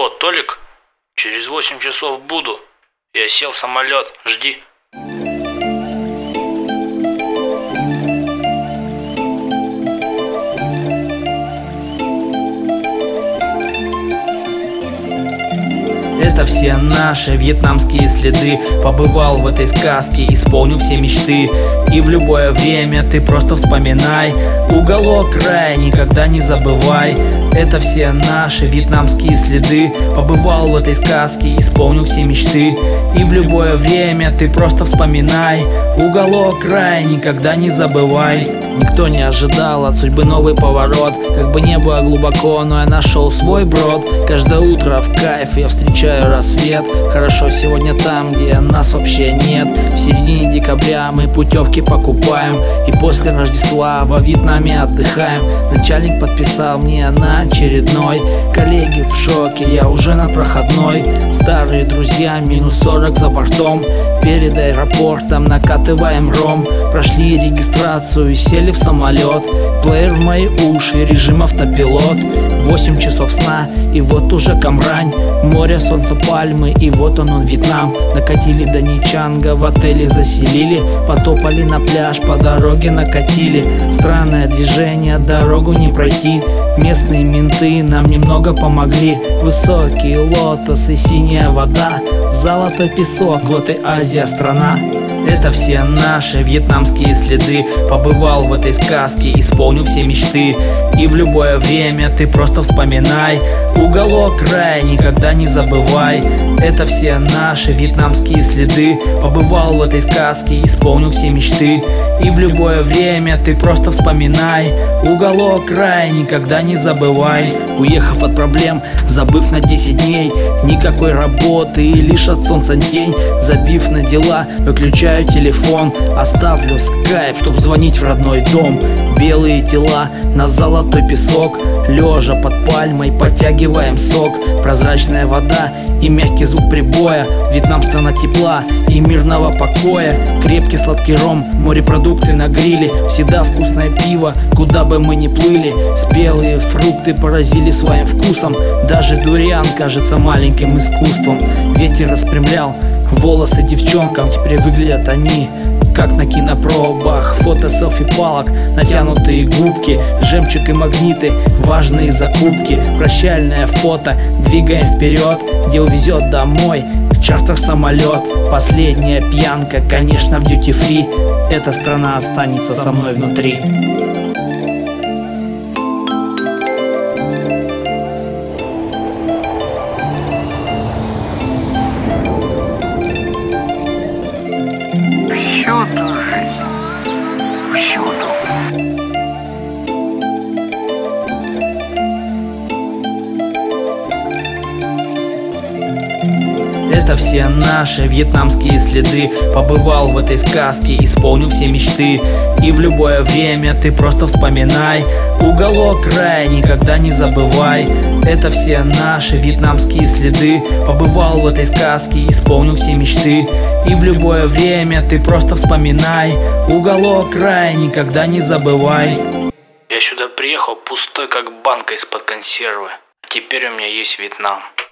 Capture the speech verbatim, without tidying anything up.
Алло, Толик, через восемь часов буду. Я сел в самолет, жди. Это все наши вьетнамские следы. Побывал в этой сказке, исполню все мечты. И в любое время ты просто вспоминай уголок края, никогда не забывай. Это все наши вьетнамские следы. Побывал в этой сказке, исполню все мечты. И в любое время ты просто вспоминай уголок края, никогда не забывай. Никто не ожидал от судьбы новый поворот. Как бы не было глубоко, но я нашел свой брод. Каждое утро в кайф я встречаю рассвет. Хорошо сегодня там, где нас вообще нет. В середине декабря мы путевки покупаем, и после Рождества во Вьетнаме отдыхаем. Начальник подписал мне на очередной. Коллеги в шоке, я уже на проходной. Старые друзья, минус сорок за бортом. Перед аэропортом накатываем ром. Прошли регистрацию и сели в самолет. Плеер в мои уши, режим автопилот. Восемь часов сна, и вот уже Камрань. Море, солнце, пальмы, и вот он, он Вьетнам. Накатили до Ничанга, в отеле заселили. Потопали на пляж, по дороге накатили. Странное движение, дорогу не пройти. Местные менты нам немного помогли. Высокие лотосы, синяя вода, золотой песок, вот и Азия страна. Это все наши вьетнамские следы. Побывал в этой сказке, исполню все мечты. И в любое время ты просто вспоминай уголок края, никогда не забывай. Это все наши вьетнамские следы. Побывал в этой сказке, исполню все мечты. И в любое время ты просто вспоминай уголок края, никогда не забывай. Уехав от проблем, забыв на десять дней, никакой работы и лишь от солнца тень. Забив на дела, выключаю телефон. Оставлю скайп, чтоб звонить в родной дом. Белые тела на золотой песок. Лежа под пальмой, подтягиваем сок. Прозрачная вода и мягкий звук прибоя. Вьетнам страна тепла и мирного покоя. Крепкий сладкий ром, морепродукты на гриле. Всегда вкусное пиво, куда бы мы ни плыли. Спелые фрукты поразили своим вкусом. Даже дуриан кажется маленьким искусством. Ветер распрямлял волосы девчонкам. Теперь выглядят они как на кинопробах. Фото, селфи, палок, натянутые губки, жемчуг и магниты, важные закупки. Прощальное фото, двигаем вперед, где увезет домой чартер самолет. Последняя пьянка, конечно, в duty free. Эта страна останется со мной внутри. Всюду жизнь, всюду. Это все наши вьетнамские следы. Побывал в этой сказке, исполню все мечты. И в любое время ты просто вспоминай уголок края, никогда не забывай. Это все наши вьетнамские следы. Побывал в этой сказке, исполню все мечты. И в любое время ты просто вспоминай уголок края, никогда не забывай. Я сюда приехал пустой, как банка из-под консервы. А теперь у меня есть Вьетнам.